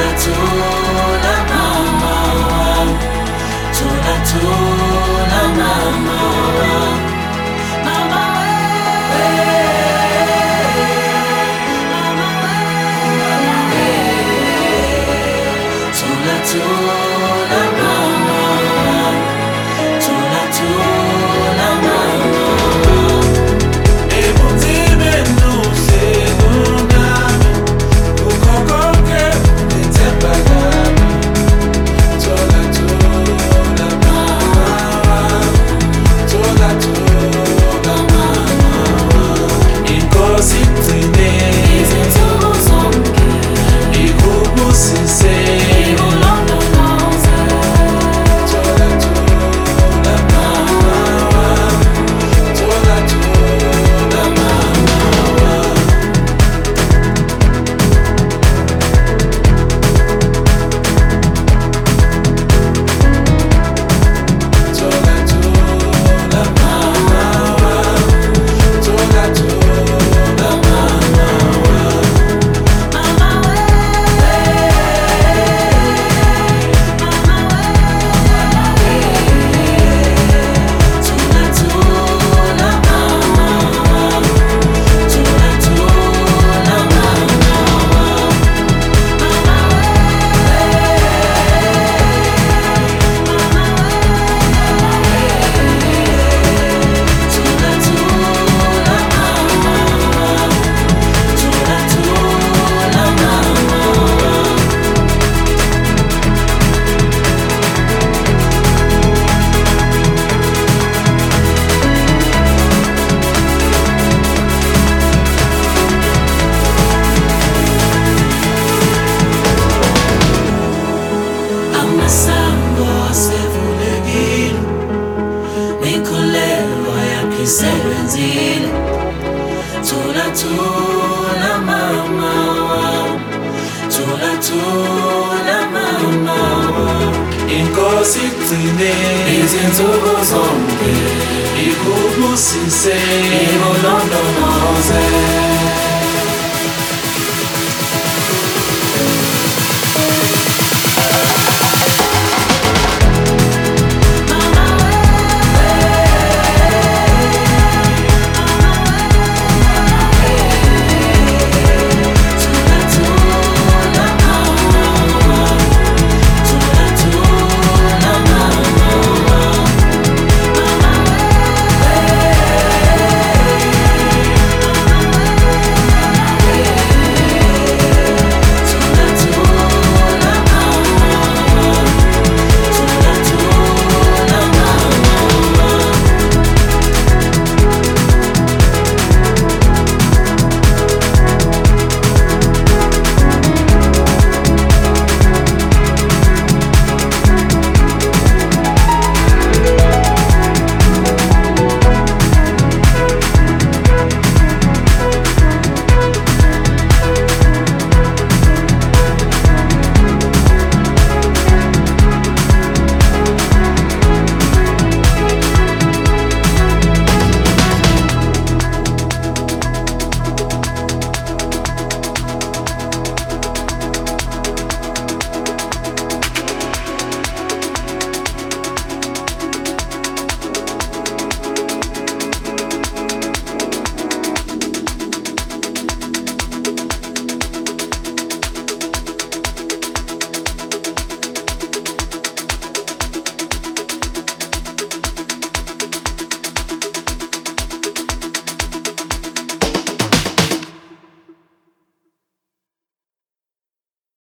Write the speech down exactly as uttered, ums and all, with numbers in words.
Thula thula mama wami, thula thula mama wami, mama we, mama we, thula thula mama wami, thula thula mama wami. Ebunzimeni uhlelo nami, kukho konke ngithemba ngami. Thula thula mama wami, thula thula mama wami. Inkosi igcine izinsuku zonke, ikubusise ikulondoloze. Thula thula mama wami, thula thula mama wami. Thula thula mama wami, thula thula mama wami. Mama we, mama we, thula thula mama wami, thula thula mama wami. Mama Thula thula mama wami, thula thula mama wami. Amasango asevulekile, inkolelo yakho isebenzile. Thula thula mama wami, thula thula mama wami. Inkosi igcine izinsuku zonke, ikubusise ikulondoloze.